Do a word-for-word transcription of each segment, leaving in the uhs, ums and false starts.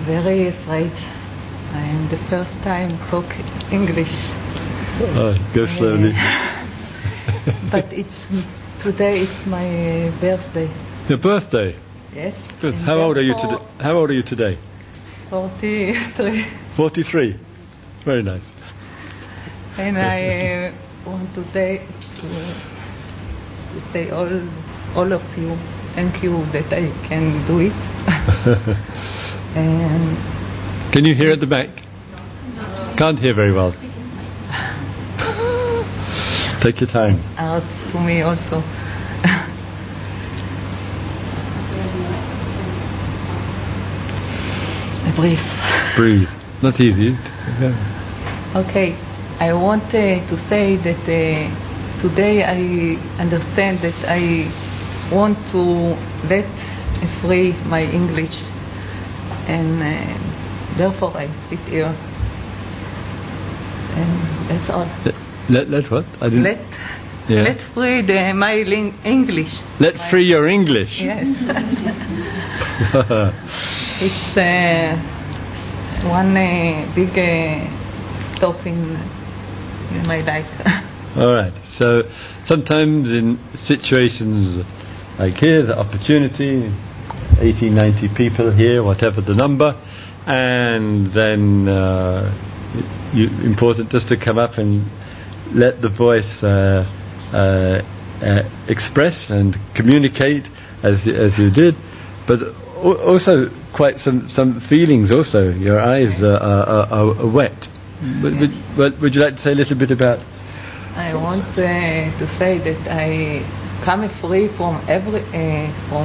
very afraid. I'm the first time talk English. Oh, go slowly. Uh, but it's today. It's my birthday. Your birthday. Yes. Good. And How old are you therefore today? How old are you today? Forty-three. Forty-three. Very nice. And I uh, want today to, to say all all of you, thank you that I can do it. And can you hear at the back? Can't hear very well. Take your time. it's hard to me also. I breathe. Breathe. Not easy. Okay, I want uh, to say that uh, today I understand that I want to let free my English, and uh, therefore I sit here. And that's all. Let, let, let what? I didn't. Let yeah. let free the, my ling- English. Let my free your English. Yes. It's uh, one uh, big uh, stop in, in my life. All right. So sometimes in situations like here, the opportunity, eighty, ninety people here, whatever the number, and then uh, you, important just to come up and let the voice uh, uh, uh, express and communicate as as you did, but also quite some, some feelings also. Your eyes uh, are, are, are wet. Would, would, would, would you like to say a little bit about? I want uh, to say that I come free from every uh, from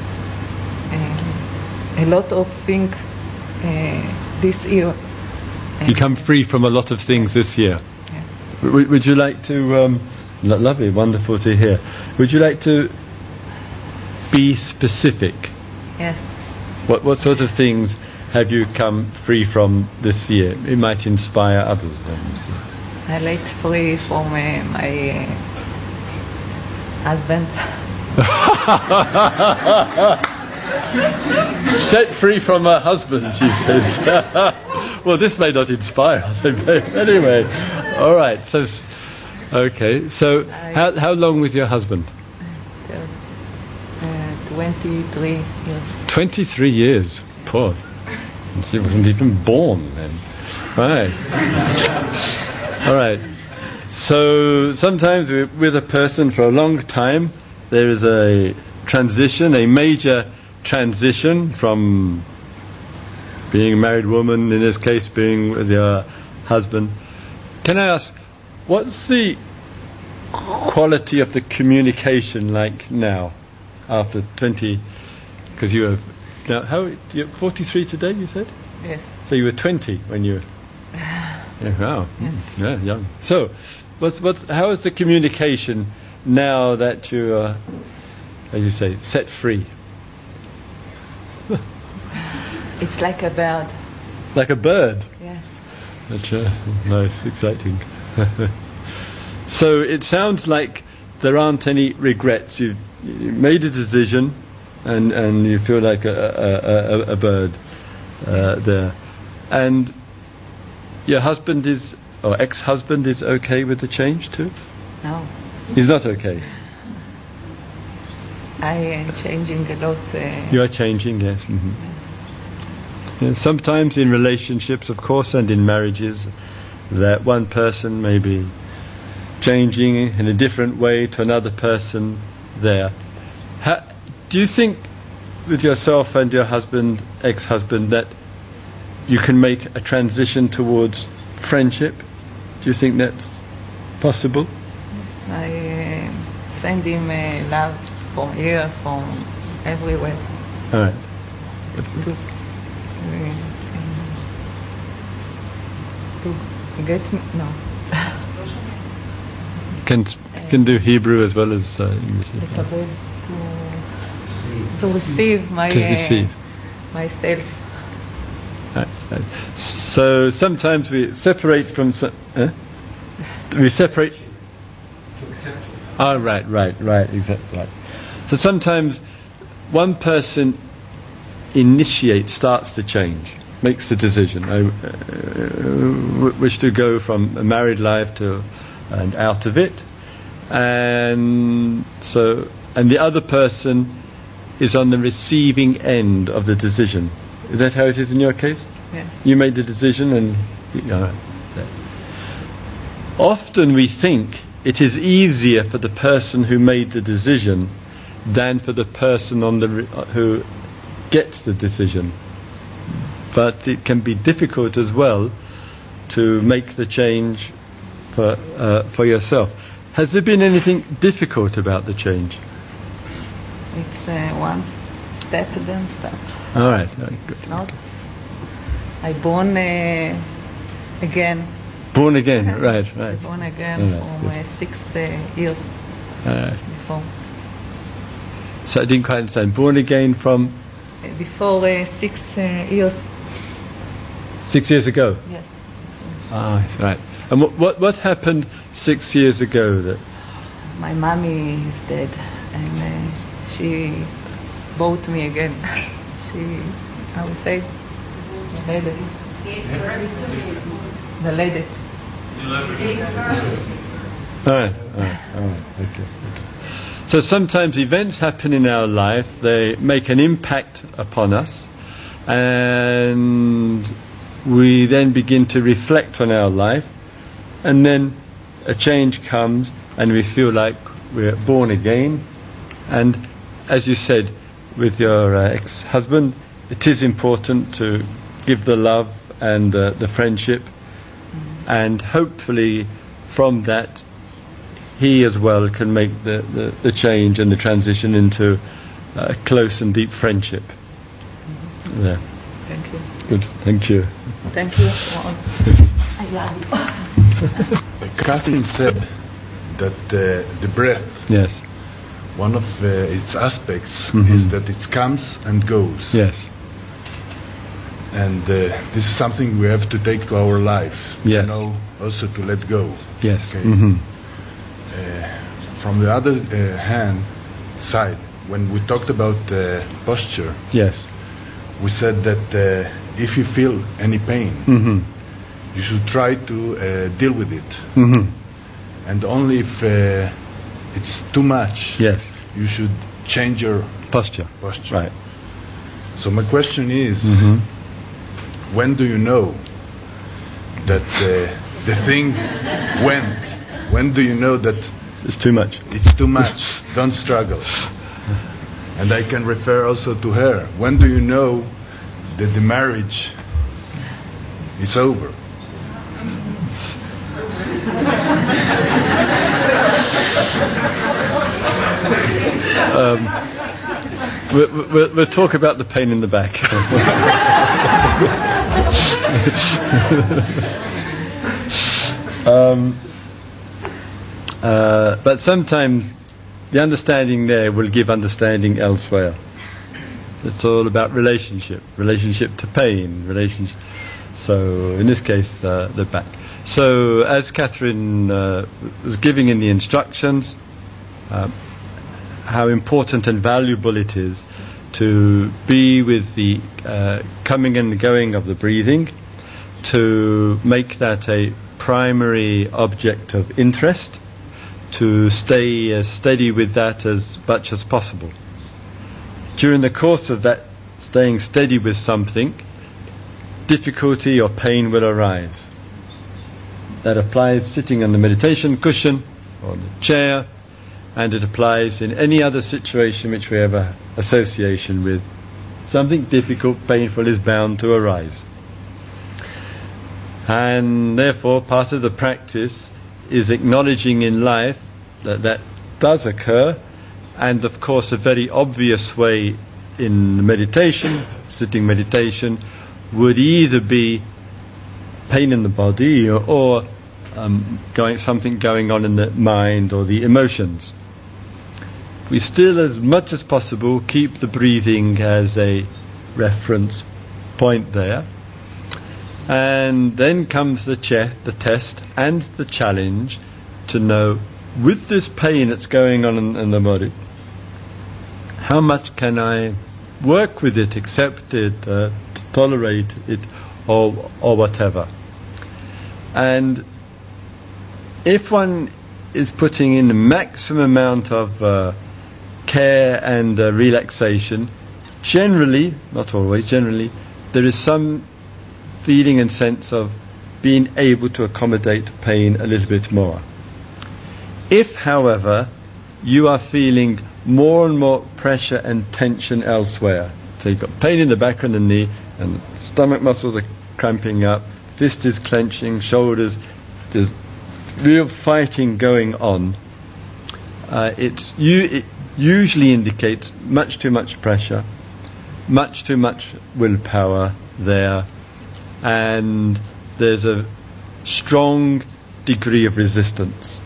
uh, a lot of things uh, this year. You come free from a lot of things this year. Yes. W- would you like to? Um, lo- lovely, wonderful to hear. Would you like to be specific? Yes. What what sort of things have you come free from this year? It might inspire others then. I let free from uh, my uh, husband. Set free from her husband, she says. Well, this may not inspire. Anyway, all right. So, okay. So, how how long with your husband? Uh, Twenty-three years. Twenty-three years. Poor. She wasn't even born then. Right. All right. So sometimes with a person for a long time, there is a transition, a major transition from being a married woman, in this case being with your husband. Can I ask, what's the quality of the communication like now, after twenty? Because you have now, how you're forty-three today, you said? Yes. So you were twenty when you were. Yeah, wow. Yes. Yeah, young. So, what's what's how is the communication now that you are, as you say, set free? It's like a bird. Like a bird. Yes. That's uh, nice, exciting. So it sounds like there aren't any regrets. You, you made a decision, and and you feel like a a, a, a bird uh, there, and your husband is or ex-husband is okay with the change too? No. He's not okay. I am changing a lot. Uh, You are changing, yes. Mm-hmm. Yeah, sometimes in relationships, of course, and in marriages, that one person may be changing in a different way to another person there. Ha- do you think with yourself and your husband, ex-husband, that you can make a transition towards friendship? Do you think that's possible? yes, I uh, send him uh, love from here, from everywhere. All right. To, uh, to get me, no. Can can do Hebrew as well as uh, English. לקבל, to, to receive my To receive. Uh, myself. Right, right. So sometimes we separate from. So, eh? We separate. Oh, right, right, right, exactly, right. So sometimes one person initiates, starts to change, makes the decision. I uh, wish to go from a married life to and out of it, and so and the other person is on the receiving end of the decision. Is that how it is in your case? Yes. You made the decision, and you know, often we think it is easier for the person who made the decision than for the person on the re- who gets the decision. But it can be difficult as well to make the change for uh, for yourself. Has there been anything difficult about the change? It's uh, one step then step. All right. Very good. It's not. I born uh, again. Born again. Right. Right. I born again All right, from good. uh, six uh, years All right. before. So I didn't quite understand. Born again from Uh, before uh, six uh, years. six years ago. Yes. Ah, right. And what what what happened six years ago that? My mommy is dead, and uh, she bought me again. She, I would say, the lady. The lady. All right, all right, all right. Okay, okay. So sometimes events happen in our life, they make an impact upon us, and we then begin to reflect on our life, and then a change comes, and we feel like we're born again. And as you said, with your uh, ex-husband, it is important to give the love and uh, the friendship, and hopefully from that he as well can make the, the, the change and the transition into a close and deep friendship. Mm-hmm. Yeah. Thank you. Good, thank you. Thank you. I love you. Catherine said that uh, the breath, Yes. one of uh, its aspects Mhm. is that it comes and goes. Yes. And uh, this is something we have to take to our life. Yes. To know also to let go. Yes. Okay. Mm-hmm. Uh, from the other uh, hand side, when we talked about uh, posture, Yes. we said that uh, if you feel any pain, Mm-hmm. you should try to uh, deal with it. Mm-hmm. And only if uh, it's too much, Yes. you should change your Posture. posture. Right. So my question is, Mm-hmm. when do you know that uh, the thing went? When do you know that It's too much. it's too much? Don't struggle. And I can refer also to her. When do you know that the marriage is over? Um, we'll, we'll, we'll talk about the pain in the back. um, uh, but sometimes the understanding there will give understanding elsewhere. It's all about relationship, relationship to pain, relationship. So in this case, uh, the back. So as Catherine uh, was giving in the instructions, uh, how important and valuable it is to be with the uh, coming and going of the breathing, to make that a primary object of interest, to stay as steady with that as much as possible. During the course of that staying steady with something, difficulty or pain will arise. That applies sitting on the meditation cushion or the chair, and it applies in any other situation which we have an association with. Something difficult, painful is bound to arise. And therefore part of the practice is acknowledging in life that that does occur, and of course a very obvious way in meditation, sitting meditation, would either be pain in the body or, or um, going something going on in the mind or the emotions. We still, as much as possible, keep the breathing as a reference point there. And then comes the, che- the test and the challenge to know, with this pain that's going on in, in the body, how much can I work with it, accept it, uh, tolerate it, or or whatever. And if one is putting in the maximum amount of uh, care and uh, relaxation, generally, not always, generally, there is some feeling and sense of being able to accommodate pain a little bit more. If, however, you are feeling more and more pressure and tension elsewhere, so you've got pain in the back and the knee, and stomach muscles are cramping up, fist is clenching, shoulders, there's real fighting going on, uh, it's, you, it usually indicates much too much pressure, much too much willpower there, and there's a strong degree of resistance.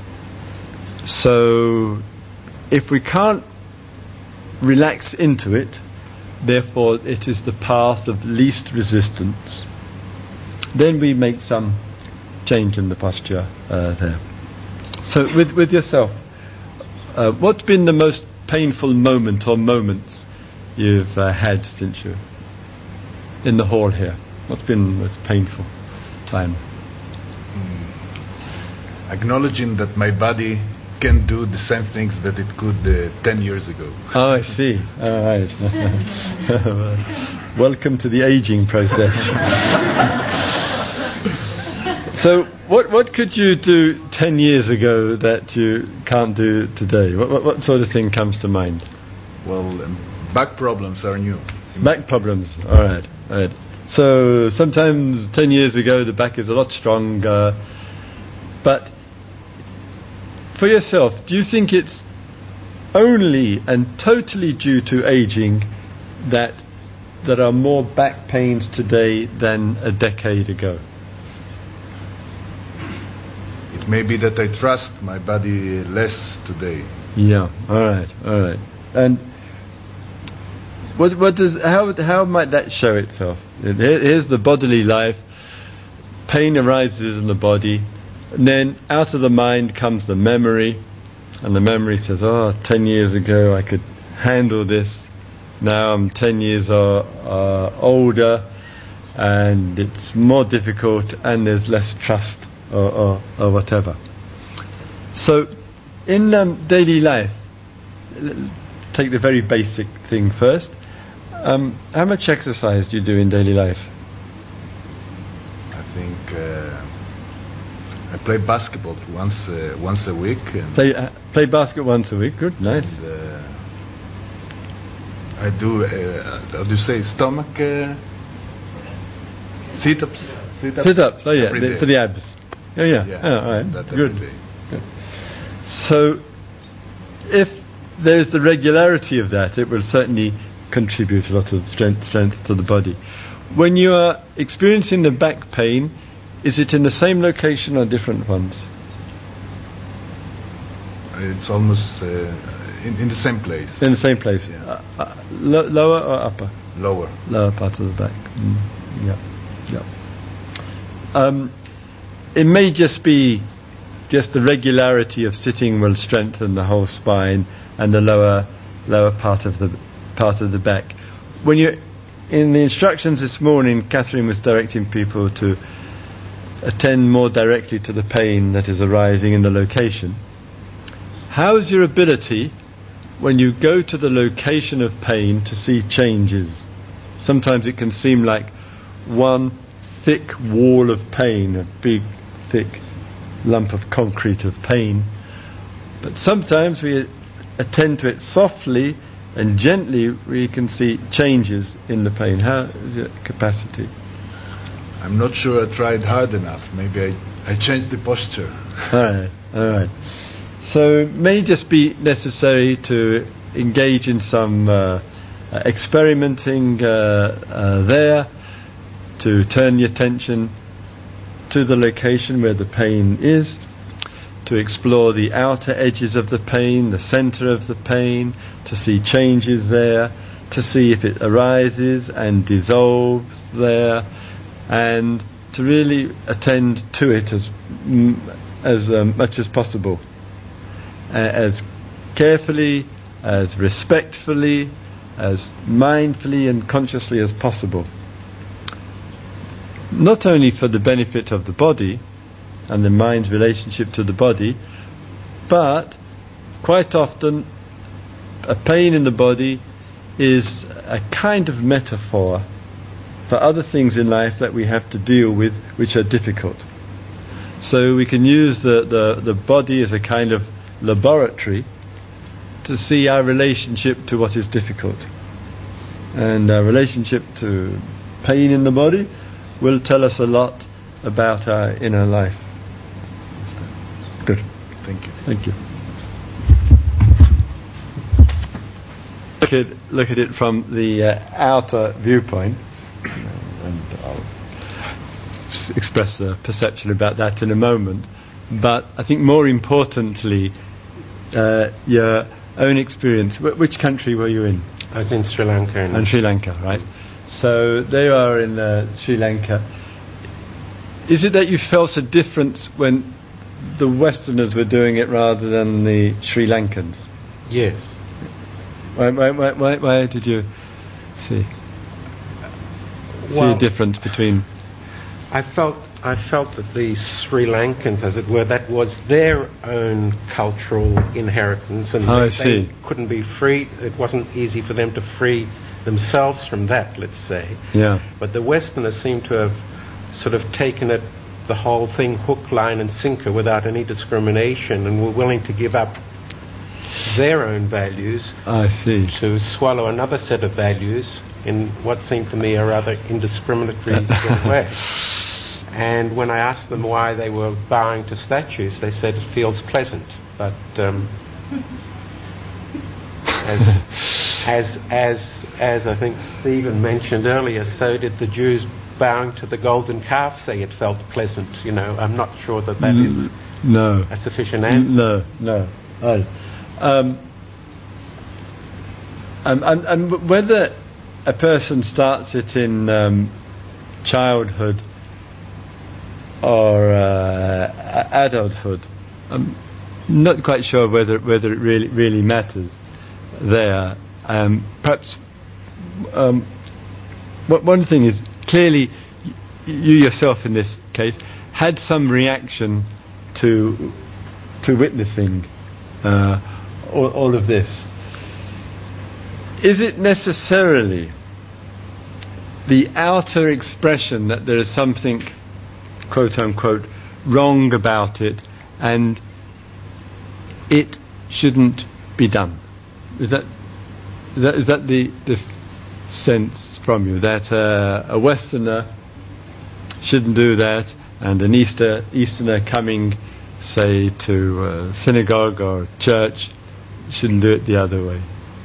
So if we can't relax into it, therefore it is the path of least resistance, then we make some change in the posture uh, there. So with with yourself, uh, what's been the most painful moment or moments you've uh, had since you in the hall here? What's been the most painful time? Mm. Acknowledging that my body can do the same things that it could uh, ten years ago. Oh, I see. All right. Welcome to the aging process. So, what what could you do ten years ago that you can't do today? What what, what sort of thing comes to mind? Well, um, back problems are new. Back problems. All right. All right. So sometimes ten years ago the back is a lot stronger, but for yourself, do you think it's only and totally due to aging that there are more back pains today than a decade ago? It may be that I trust my body less today. Yeah. All right. All right. And what what does how how might that show itself? Here, here's the bodily life. Pain arises in the body. And then out of the mind comes the memory, and the memory says, oh, ten years ago I could handle this. Now I'm ten years uh, uh, older, and it's more difficult, and there's less trust, or, or, or whatever. So in um, daily life, take the very basic thing first. Um, how much exercise do you do in daily life? I think... Uh I play basketball once uh, once a week. And play uh, play basketball once a week. Good, nice. And, uh, I do. Uh, how do you say stomach uh, sit-ups? Sit-ups. Sit-ups. Oh yeah, the, day. for the abs. Oh yeah. Yeah. Oh, all right. That Good. every day. Good. So, if there's the regularity of that, it will certainly contribute a lot of strength strength to the body. When you are experiencing the back pain, is it in the same location or different ones? It's almost uh, in, in the same place. In the same place. Yeah. Uh, uh, lo- lower or upper? Lower. Lower part of the back. Mm. Yeah. Yeah. Um, it may just be just the regularity of sitting will strengthen the whole spine and the lower lower part of the part of the back. When you in the instructions this morning, Catherine was directing people to attend more directly to the pain that is arising in the location. How is your ability when you go to the location of pain to see changes? Sometimes it can seem like one thick wall of pain, a big thick lump of concrete of pain, but sometimes we attend to it softly and gently, we can see changes in the pain. How is your capacity? I'm not sure I tried hard enough. Maybe I, I changed the posture. All right, all right. So it may just be necessary to engage in some uh, uh, experimenting uh, uh, there, to turn the attention to the location where the pain is, to explore the outer edges of the pain, the center of the pain, to see changes there, to see if it arises and dissolves there, and to really attend to it as m- as um, much as possible, uh, as carefully, as respectfully, as mindfully and consciously as possible. Not only for the benefit of the body and the mind's relationship to the body, but quite often a pain in the body is a kind of metaphor for other things in life that we have to deal with which are difficult. So we can use the, the, the body as a kind of laboratory to see our relationship to what is difficult. And our relationship to pain in the body will tell us a lot about our inner life. Good. Thank you. Thank you. Look at, look at it from the uh, outer viewpoint, and I'll s- express a perception about that in a moment. But I think more importantly, uh, your own experience. Wh- which country were you in? I was in Sri Lanka. And Sri Lanka, right? So they are in uh, Sri Lanka. Is it that you felt a difference when the Westerners were doing it rather than the Sri Lankans? Yes. Why, why, why, why, why did you see see Well, a difference between? I felt I felt that the Sri Lankans, as it were, that was their own cultural inheritance, and Oh, I they, see. they couldn't be freed. It wasn't easy for them to free themselves from that, let's say. Yeah. But the Westerners seem to have sort of taken it, the whole thing, hook, line, and sinker, without any discrimination, and were willing to give up their own values I see. to swallow another set of values in what seemed to me a rather indiscriminatory way. And when I asked them why they were bowing to statues, they said it feels pleasant. But um, as, as, as, as I think Stephen mentioned earlier, so did the Jews bowing to the golden calf say it felt pleasant. You know, I'm not sure that that is No. a sufficient answer. No. No. Oh. Um, and, and, and whether a person starts it in um, childhood or uh, adulthood, I'm not quite sure whether whether it really really matters there. Um, perhaps um, what, one thing is clearly y- you yourself in this case had some reaction to to witnessing uh, all, all of this. Is it necessarily the outer expression that there is something, quote unquote, wrong about it and it shouldn't be done? Is that is that, is that the, the sense from you, that uh, a Westerner shouldn't do that and an Easter, Easterner coming, say, to a synagogue or church shouldn't do it the other way?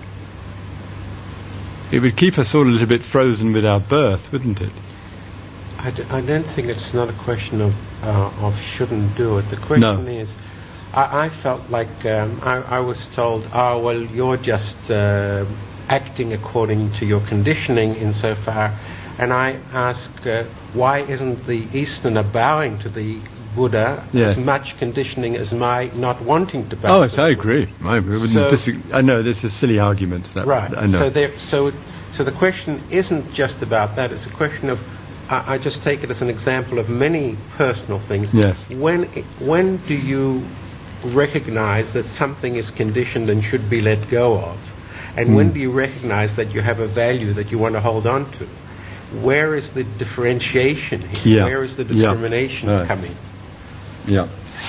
It would keep us all a little bit frozen with our birth, wouldn't it? I, d- I don't think it's not a question of uh, of shouldn't do it. The question No. is, I, I felt like um, I, I was told, oh, well, you're just uh, acting according to your conditioning insofar. And I ask, uh, why isn't the Easterner bowing to the Buddha Yes. as much conditioning as my not wanting to bow? Oh, to yes, the I Buddha? agree. I wouldn't So- disagree. I know this is a silly argument. That, Right. I know. So there, so it, so the question isn't just about that. It's a question of, I, I just take it as an example of many personal things. Yes. When i- when do you recognize that something is conditioned and should be let go of, and when Mm. do you recognize that you have a value that you want to hold on to? Where is the differentiation here? Yeah. Where is the Yeah. discrimination Right. coming? Yeah.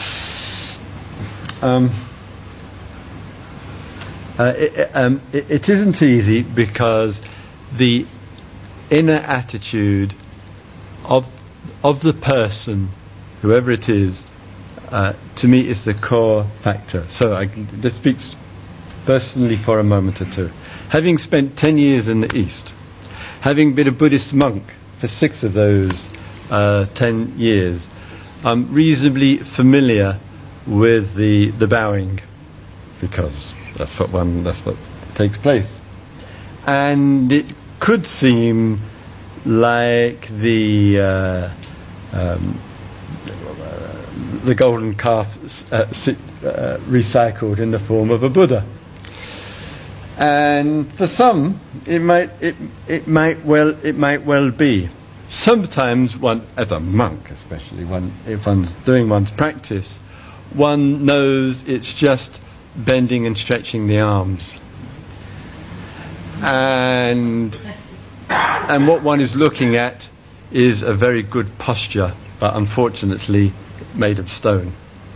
Um, uh, it, um, it, it isn't easy because the inner attitude of of the person, whoever it is, uh, to me is the core factor. So I can just speak personally for a moment or two. Having spent ten years in the East, having been a Buddhist monk for six of those uh, ten years, I'm reasonably familiar with the the bowing, because that's what one that's what takes place, and it could seem like the uh, um, the golden calf uh, si- uh, recycled in the form of a Buddha. And for some, it might it it might well it might well be. Sometimes one, as a monk especially, one if one's doing one's practice, one knows it's just bending and stretching the arms. And and what one is looking at is a very good posture, but unfortunately made of stone.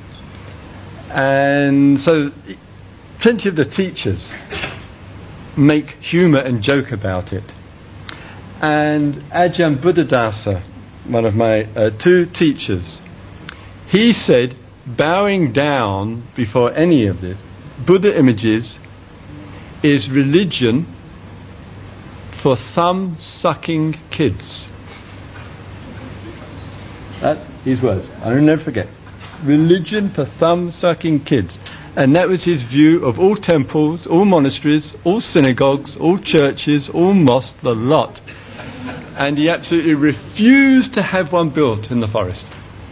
And so plenty of the teachers make humour and joke about it. And Ajahn Buddhadasa, one of my uh, two teachers, he said, bowing down before any of this, Buddha images, is religion for thumb-sucking kids. That's his words. I will never forget. Religion for thumb-sucking kids. And that was his view of all temples, all monasteries, all synagogues, all churches, all mosques, the lot. And he absolutely refused to have one built in the forest.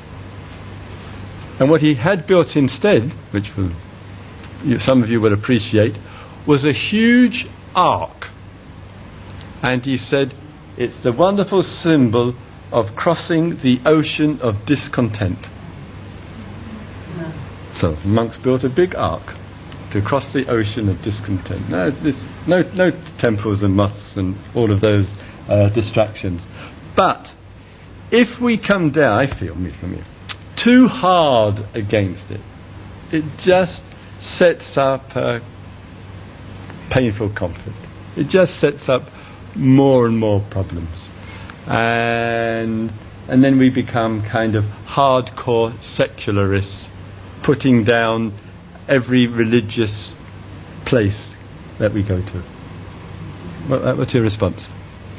And what he had built instead, which will, you, some of you will appreciate, was a huge ark. And he said, it's the wonderful symbol of crossing the ocean of discontent. No. So monks built a big ark to cross the ocean of discontent. No, no, no temples and mosques and all of those uh, distractions. But if we come down, I feel, me from you, too hard against it, it just sets up a painful conflict. It just sets up more and more problems. And and then we become kind of hardcore secularists, putting down every religious place that we go to. What, what's your response?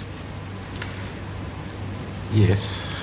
Yes.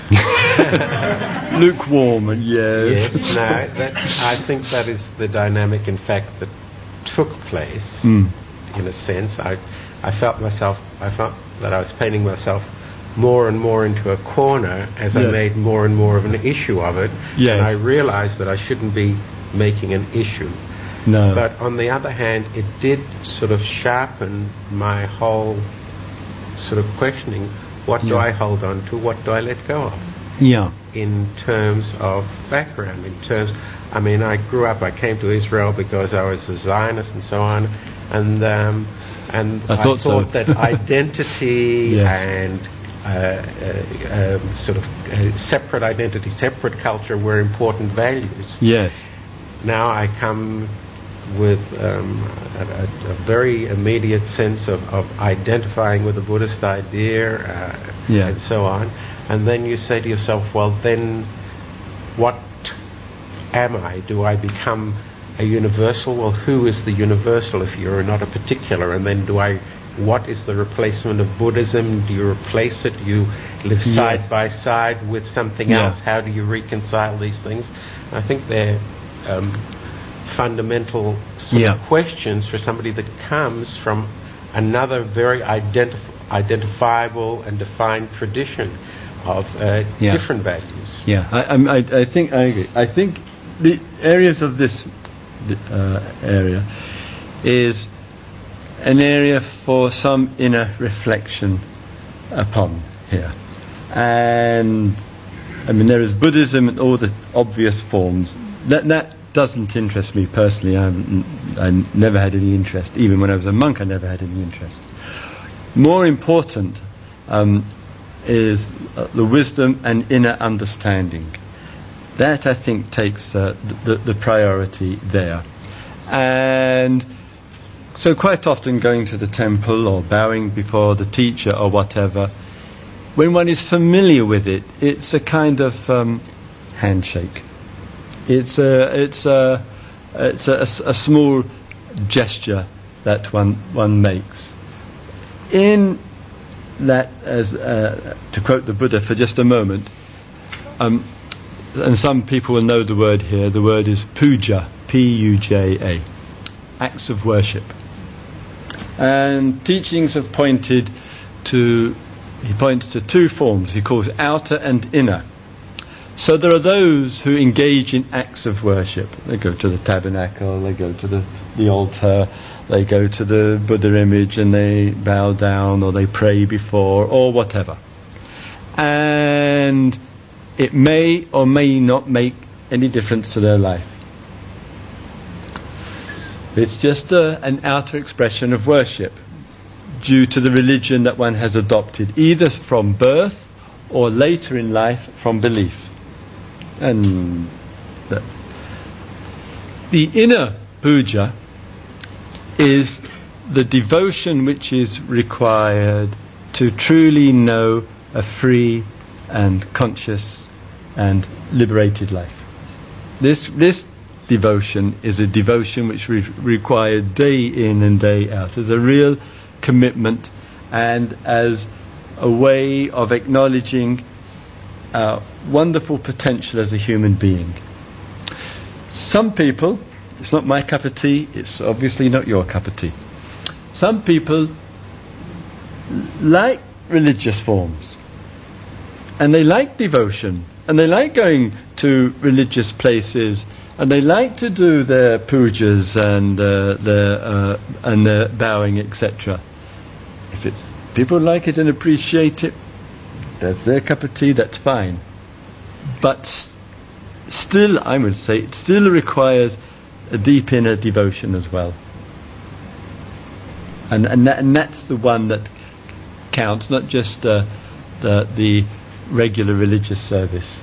Lukewarm and yes. Yes, no, that, I think that is the dynamic, in fact, that took place. Mm. In a sense, I, I felt myself, I felt that I was painting myself more and more into a corner as yes. I made more and more of an issue of it, yes. and I realized that I shouldn't be making an issue. No. But on the other hand, it did sort of sharpen my whole sort of questioning. What do yeah. I hold on to? What do I let go of? Yeah. In terms of background, in terms, I mean, I grew up, I came to Israel because I was a Zionist and so on, and um, and I thought, I thought so. that identity yes. and uh, uh, um, sort of uh, separate identity, separate culture were important values. Yes. Now I come with um, a, a, a very immediate sense of, of identifying with the Buddhist idea uh, yeah. and so on. And then you say to yourself, well, then what am I? Do I become a universal? Well, who is the universal if you're not a particular? And then do I, what is the replacement of Buddhism? Do you replace it? Do you live side yes. by side with something yeah. else? How do you reconcile these things? I think they're um, fundamental sort yeah. of questions for somebody that comes from another very identif- identifiable and defined tradition of uh, yeah. different values. Yeah, I, I, I think I agree. I think the areas of this uh, area is an area for some inner reflection upon here. And I mean, there is Buddhism in all the obvious forms. That that doesn't interest me personally. I, I never had any interest. Even when I was a monk, I never had any interest. More important um, is uh, the wisdom and inner understanding. That, I think, takes uh, the, the priority there. And so quite often going to the temple or bowing before the teacher or whatever, when one is familiar with it, it's a kind of um, handshake. It's a, it's a, it's a, a, a small gesture that one one makes. In that, as uh, to quote the Buddha for just a moment, um, and some people will know the word here. The word is puja, P U J A, acts of worship. And teachings have pointed to, he points to two forms. He calls outer and inner. So there are those who engage in acts of worship. They go to the tabernacle, they go to the, the altar, they go to the Buddha image and they bow down, or they pray before, or whatever. And it may or may not make any difference to their life. It's just a, an outer expression of worship due to the religion that one has adopted, either from birth or later in life from belief. And the, the inner puja is the devotion which is required to truly know a free and conscious and liberated life. This this devotion is a devotion which re- required day in and day out as a real commitment and as a way of acknowledging our wonderful potential as a human being. Some people, it's not my cup of tea, it's obviously not your cup of tea. Some people like religious forms, and they like devotion, and they like going to religious places, and they like to do their pujas and uh, their uh, and their bowing, et cetera. If it's people like it and appreciate it, that's their cup of tea, that's fine. But s- still, I would say, it still requires a deep inner devotion as well. And and, that, and that's the one that counts, not just uh, the the regular religious service.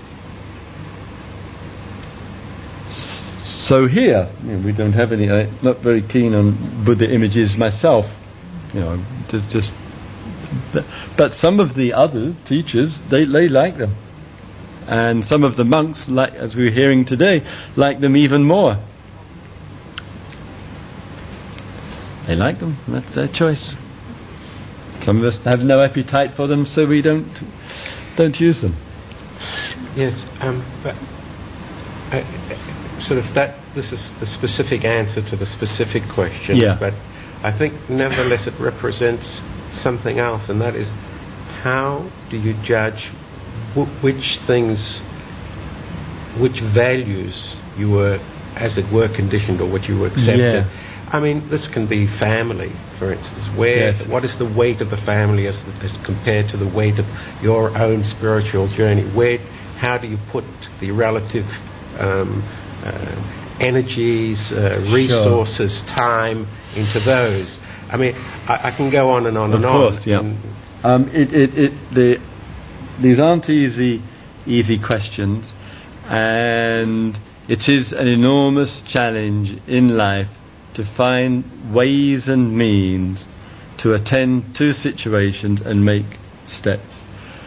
S- so here, you know, we don't have any. I'm not very keen on Buddha images myself. You know, to just. But some of the other teachers, they, they like them. And some of the monks, like as we were hearing today, like them even more. They like them, that's their choice. Some of us have no appetite for them, so we don't don't use them. Yes, um, but I, sort of that. This is the specific answer to the specific question. Yeah. But I think nevertheless it represents something else, and that is, how do you judge w- which things, which values you were, as it were, conditioned, or what you were accepted? Yeah. I mean, this can be family, for instance. Where, Yes. what is the weight of the family as, as compared to the weight of your own spiritual journey? Where, how do you put the relative um, uh, energies, uh, resources, Sure. time into those? I mean, I, I can go on and on Of and course, on. yeah. And Um, it, it, it, the, these aren't easy, easy questions, and it is an enormous challenge in life to find ways and means to attend to situations and make steps.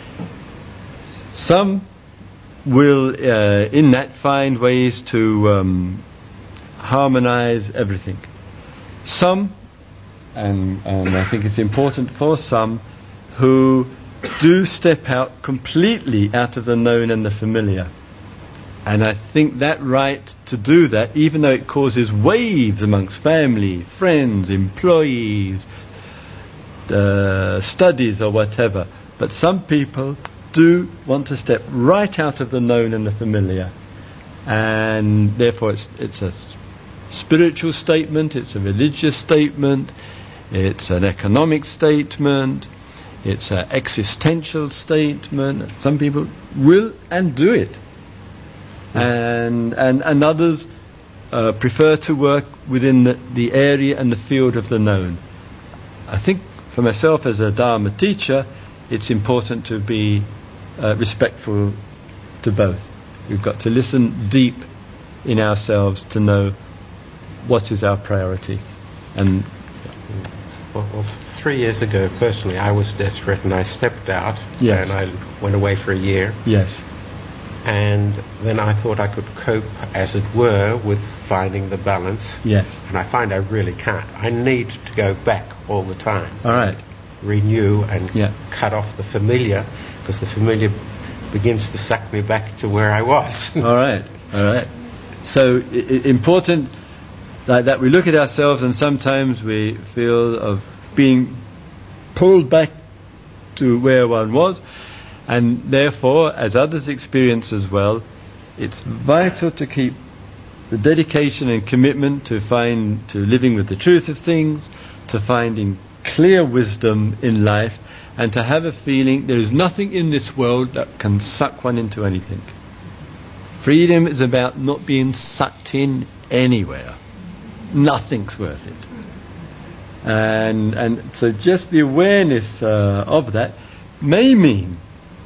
Some will, uh, in that, find ways to um, harmonize everything. Some, and, and I think it's important for some, who do step out completely out of the known and the familiar. And I think that right to do that, even though it causes waves amongst family, friends, employees, uh, studies or whatever, but some people do want to step right out of the known and the familiar. And therefore it's, it's a spiritual statement, it's a religious statement, it's an economic statement, it's an existential statement. Some people will and do it. And, and and others uh, prefer to work within the, the area and the field of the known. I think for myself as a Dharma teacher, it's important to be uh, respectful to both. We've got to listen deep in ourselves to know what is our priority. And well, well, three years ago, personally, I was desperate and I stepped out. Yes. And I went away for a year. yes, And then I thought I could cope, as it were, with finding the balance. yes, And I find I really can't. I need to go back all the time. all right, Renew and Yeah. cut off the familiar, because the familiar begins to suck me back to where I was. all right, all right. So I- I- important like that we look at ourselves and sometimes we feel of being pulled back to where one was, And therefore, as others experience as well, it's vital to keep the dedication and commitment to find to living with the truth of things, to finding clear wisdom in life, and to have a feeling there is nothing in this world that can suck one into anything. Freedom is about not being sucked in anywhere. Nothing's worth it. And and so just the awareness uh, of that may mean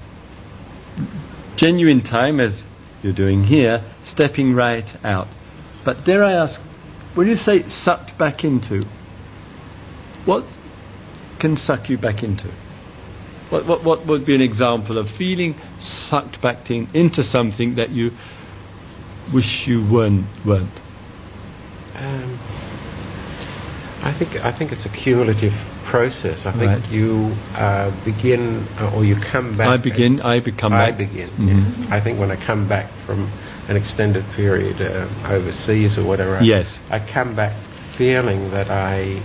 genuine time, as you're doing here, stepping right out. But dare I ask, when you say sucked back into, what can suck you back into? What what what would be an example of feeling sucked back in, into something that you wish you weren't weren't? Um, I think I think it's a cumulative process. I think Right. you uh, begin uh, or you come back. I begin, I become I back. begin. Mhm. Yes. I think when I come back from an extended period uh, overseas or whatever, Yes. I come back feeling that I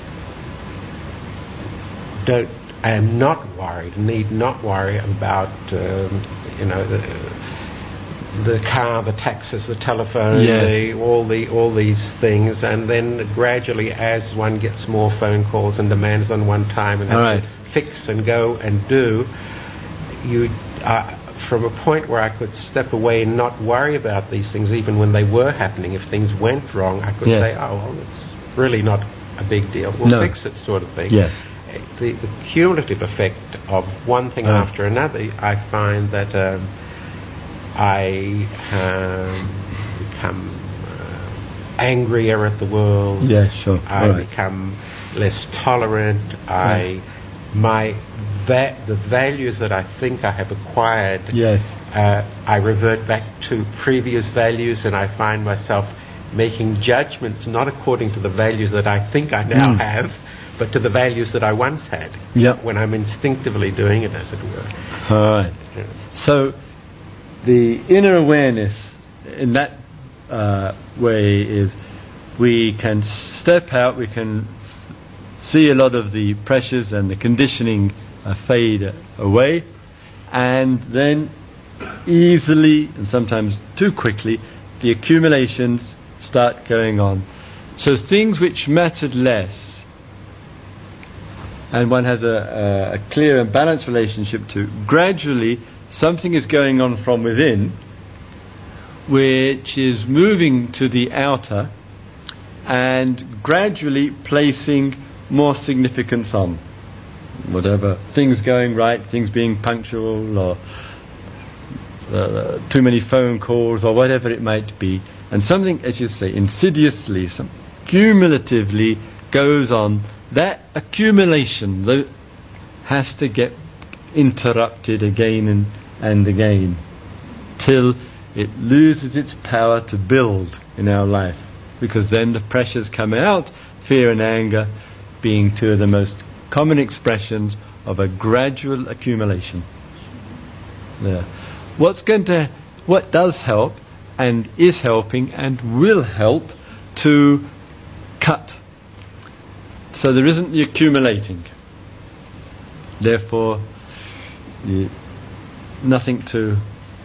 don't. I am not worried. Need not worry about um, you know the. the car, the taxes, the telephone, Yes. the, all the all these things, and then gradually, as one gets more phone calls and demands on one time, and has All right. to fix and go and do, you uh, from a point where I could step away and not worry about these things, even when they were happening. If things went wrong, I could Yes. say, "Oh, well, it's really not a big deal. We'll No. fix it," sort of thing. Yes. The, the cumulative effect of one thing Oh. after another, I find that. Um, I um, become uh, angrier at the world. Yeah, sure. I All right. become less tolerant. I, my, va- the values that I think I have acquired. Yes. Uh, I revert back to previous values, and I find myself making judgments not according to the values that I think I now Mm. have, but to the values that I once had. Yep. When I'm instinctively doing it, as it were. All right. Yeah. So the inner awareness in that uh, way is we can step out, we can see a lot of the pressures and the conditioning uh, fade away, and then easily and sometimes too quickly the accumulations start going on. So things which mattered less, and one has a, a, a clear and balanced relationship to, gradually something is going on from within which is moving to the outer and gradually placing more significance on whatever, things going right, things being punctual, or uh, too many phone calls, or whatever it might be, and something, as you say, insidiously, some cumulatively goes on. That accumulation tho- has to get interrupted again and, and again till it loses its power to build in our life, because then the pressures come out, fear and anger being two of the most common expressions of a gradual accumulation. Yeah. What's going to, what does help and is helping and will help to cut, so there isn't the accumulating. Therefore, the, nothing to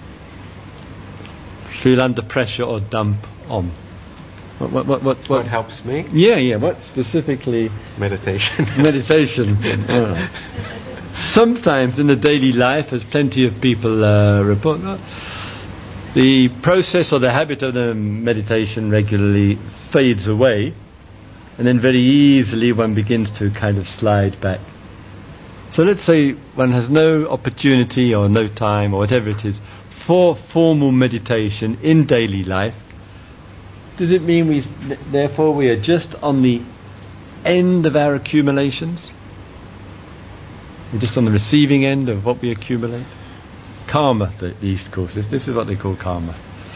feel under pressure or dump on. What, what, what, what, What what helps me? Yeah, yeah. What specifically? Meditation. Meditation. Uh, sometimes in the daily life, as plenty of people uh, report, uh, the process or the habit of the meditation regularly fades away, and then very easily one begins to kind of slide back. So let's say one has no opportunity or no time or whatever it is for formal meditation in daily life. Does it mean we, therefore, we are just on the end of our accumulations? We're just on the receiving end of what we accumulate? Karma, the, the East calls this. This is what they call karma.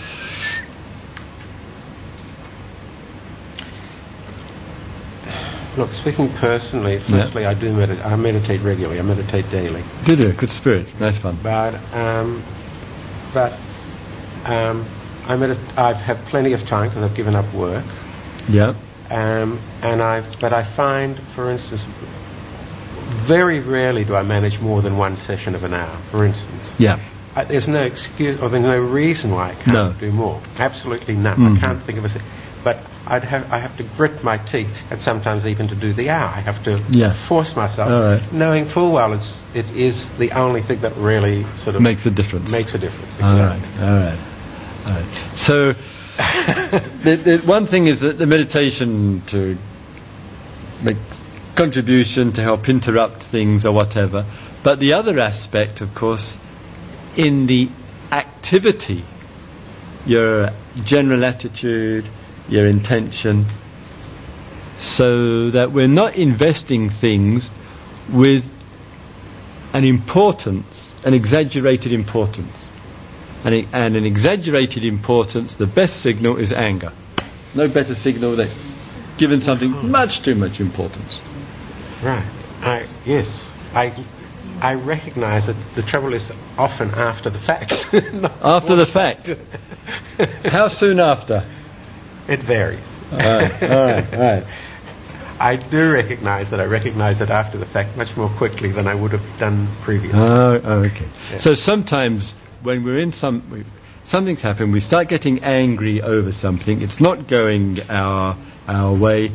Look, speaking personally, firstly, I do meditate. I meditate regularly. I meditate daily. Did you? Good spirit. Nice fun. But um, but um, I medit- I've had plenty of time because I've given up work. Yeah. Um, and I but I find, for instance, very rarely do I manage more than one session of an hour, for instance. Yeah. I, there's no excuse, or there's no reason why I can't No. do more. Absolutely none. Mhm. I can't think of a. Se- but I'd have, I have to grit my teeth, and sometimes even to do the hour, I have to Yeah. force myself, All right. knowing full well it's, it is the only thing that really sort of Makes a difference. makes a difference. All Exactly. right, all right, all right. So, the, the one thing is that the meditation to make contribution to help interrupt things or whatever, but the other aspect, of course, in the activity, your general attitude, your intention, so that we're not investing things with an importance, an exaggerated importance. And, it, and an exaggerated importance, the best signal is anger. No better signal than giving something much too much importance. Right. I yes. I I recognise that the trouble is often after the fact. Not After the fact. How soon after? It varies. All right, all right, all right. I do recognise that I recognise it after the fact much more quickly than I would have done previously. Oh, oh, okay. Yeah. So sometimes when we're in some, we, something's happened, we start getting angry over something, it's not going our our way.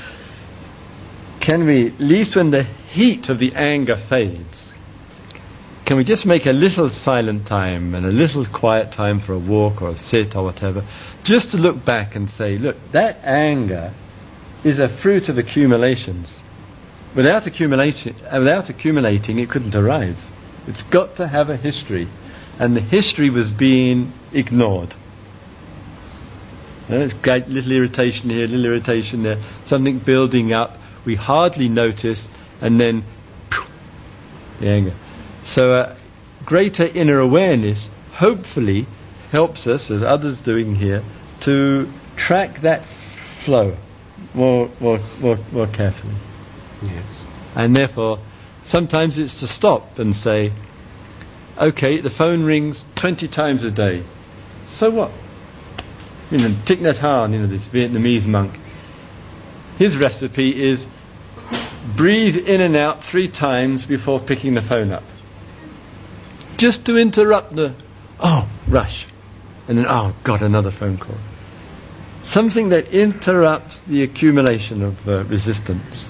Can we, at least when the heat of the anger fades, can we just make a little silent time and a little quiet time for a walk or a sit or whatever, just to look back and say, look, that anger is a fruit of accumulations. Without accumulation, without accumulating, it couldn't arise. It's got to have a history, and the history was being ignored. And it's great, little irritation here, little irritation there, something building up. We hardly notice, and then phew, the anger. So, uh, greater inner awareness hopefully helps us, as others doing here, to track that flow more, more, more, more carefully. Yes. And therefore, sometimes it's to stop and say, okay, the phone rings twenty times a day. So what? You know, Thich Nhat Hanh, you know, this Vietnamese monk, his recipe is breathe in and out three times before picking the phone up. Just to interrupt the, oh, rush. And then, oh, God, another phone call. Something that interrupts the accumulation of uh, resistance.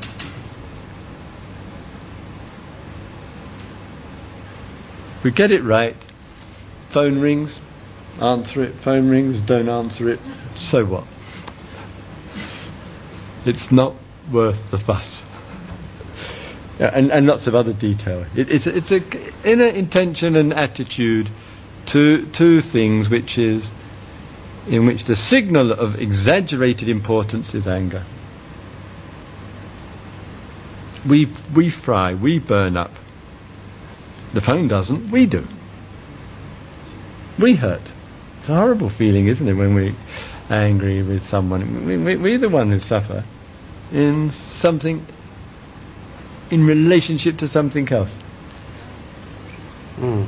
We get it right. Phone rings, answer it. Phone rings, don't answer it. So what? It's not worth the fuss. Yeah, and, and lots of other detail. It, it's a, it's a inner intention and attitude to to things which is in which the signal of exaggerated importance is anger. We we fry, we burn up. The phone doesn't, we do. We hurt. It's a horrible feeling, isn't it, when we're angry with someone. We, we, we're the one who suffer in something, in relationship to something else. Mm.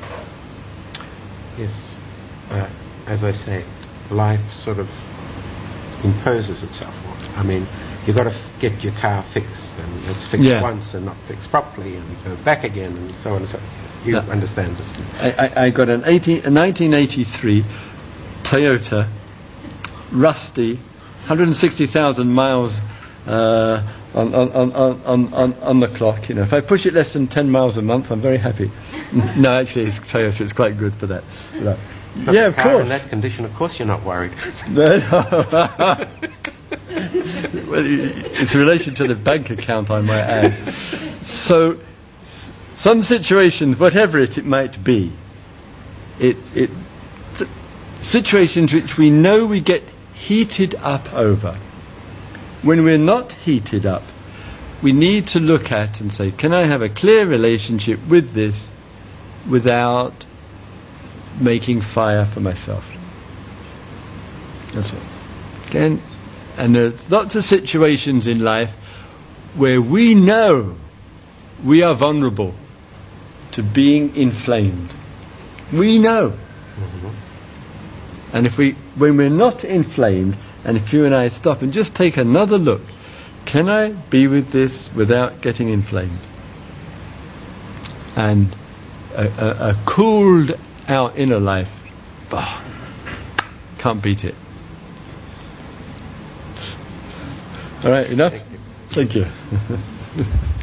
Yes. Uh, as I say, life sort of imposes itself on it. I mean, you've got to f- get your car fixed, and it's fixed Yeah. once and not fixed properly, and you go back again, and so on and so on. You Yeah. understand this. I, I, I got an eighteen, a nineteen eighty-three Toyota, rusty, one hundred sixty thousand miles uh, on, on, on, on, on, on the clock. You know, if I push it less than ten miles a month, I'm very happy. No, actually, it's Toyota. It's quite good for that. But, But yeah, the of car course. in that condition, of course, you're not worried. Well, it's in relation to the bank account, I might add. So, s- some situations, whatever it, it might be, it, it, s- situations which we know we get heated up over. When we're not heated up, we need to look at and say, can I have a clear relationship with this without making fire for myself? That's all. Again, and there's lots of situations in life where we know we are vulnerable to being inflamed. We know. Mm-hmm. And if we, when we're not inflamed, and if you and I stop and just take another look, can I be with this without getting inflamed? and a, a, a cooled out inner life, bah, can't beat it. All right, enough? Thank you. Thank you.